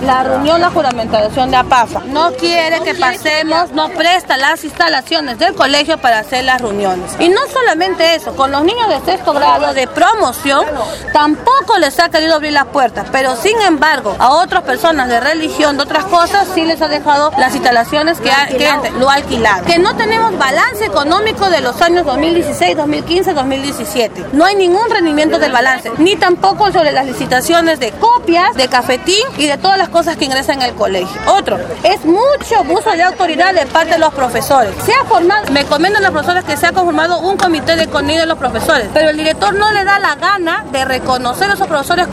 la reunión, la juramentación de APAFA. No quiere que pasemos, no presta las instalaciones del colegio para hacer las reuniones. Y no solamente eso, con los niños de sexto grado de promoción, tampoco les ha querido abrir las puertas, pero sin embargo, a otras personas de religión, de otras cosas, sí les ha dejado las instalaciones que lo ha alquilado. Que no tenemos balance económico de los años 2016, 2015, 2017. No hay ningún rendimiento del balance, ni tampoco sobre las licitaciones de copias, de cafetín y de todas las cosas que ingresan en el colegio. Otro, es mucho abuso de autoridad de parte de los profesores. Se ha formado, me comentan los profesores que se ha conformado un comité de contenido de los profesores, pero el director no le da la gana de reconocer a esos profesores